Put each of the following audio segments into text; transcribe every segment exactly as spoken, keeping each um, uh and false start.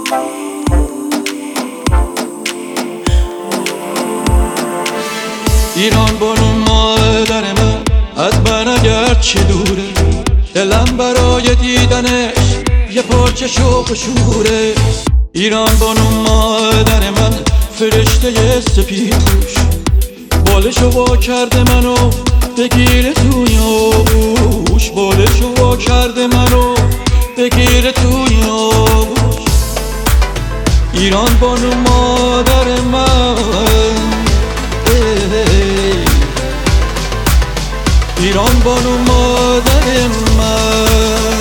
ایران بانو مادر من از من اگر چه دوره، دلم برای دیدنش یه پارچه شوق و شوره. ایران بانو مادر من فرشته سپیدپوش، بالشو وا کرده منو بگیره توی آغوش، بالشو وا کرده منو بگیره توی آغوش. ایران بانو مادر من، ایران بانو مادر من.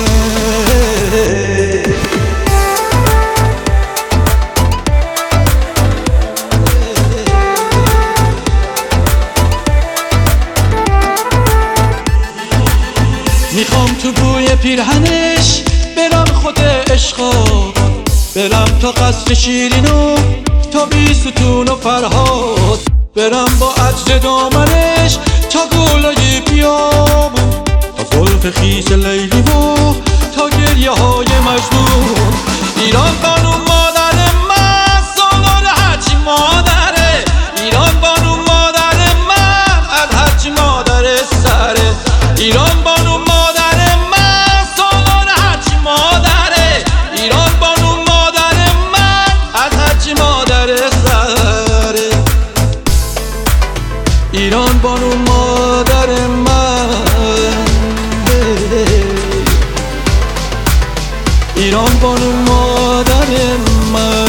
میخوام تو بوی پیرهنش برم خود عشقا، برم تا قصر شیرینو تا بیستون و فرهاد، برم با عجل دامنش تا گلای بیابون، تا زلف خیس لیلی و تا گریه های مجنون. ایران بانو مادر من سالار هرچی مادره، ایران بانو مادر من از هرچی مادر سره. ایران بانو مادر من سالار هرچی مادره، ایران بانو مادر من از هرچی مادر سره. ایران بانو مادر من، ایران بانو مادر من.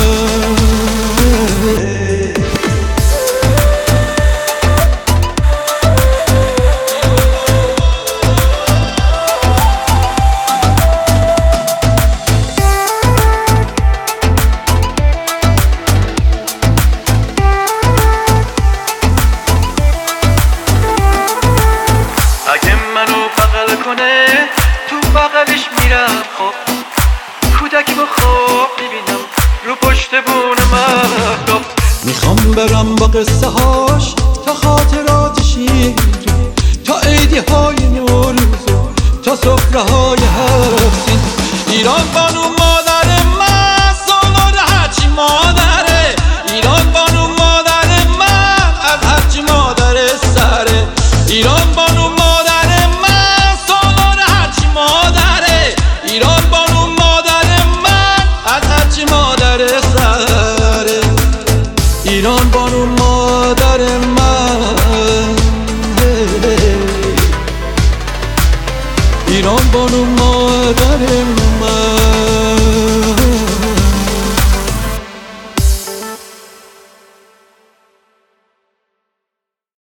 اگه منو بغل کنه تو بغلش میرم، خب کودکی با خواب میبینم رو پشت بون مهراب. میخوام برم با قصه هاش تا خاطرات شیرین، تا عیدی های نوروز، تا سفره های هر